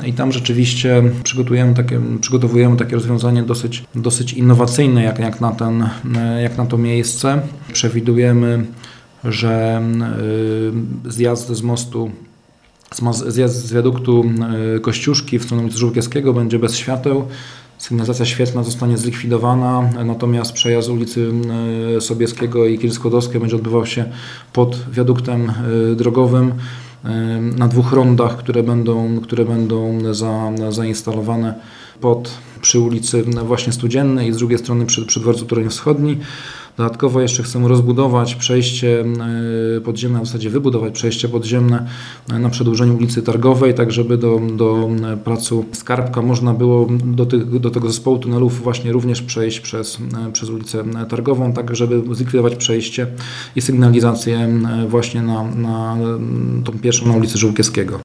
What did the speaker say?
i tam rzeczywiście przygotowujemy takie rozwiązanie dosyć innowacyjne jak na to miejsce. Przewidujemy, że zjazd z wiaduktu Kościuszki w stronę ulicy Żółkiewskiego będzie bez świateł. Sygnalizacja świetlna zostanie zlikwidowana, natomiast przejazd ulicy Sobieskiego i Kil Skłodowskiej będzie odbywał się pod wiaduktem drogowym na 2 rondach, które będą zainstalowane przy ulicy właśnie Studziennej i z drugiej strony przy dworcu Toruń Wschodni. Dodatkowo jeszcze chcemy rozbudować przejście podziemne, w zasadzie wybudować przejście podziemne na przedłużeniu ulicy Targowej, tak żeby do placu Skarbka można było do tego zespołu tunelów właśnie również przejść przez ulicę Targową, tak żeby zlikwidować przejście i sygnalizację właśnie na tą pierwszą na ulicy Żółkiewskiego.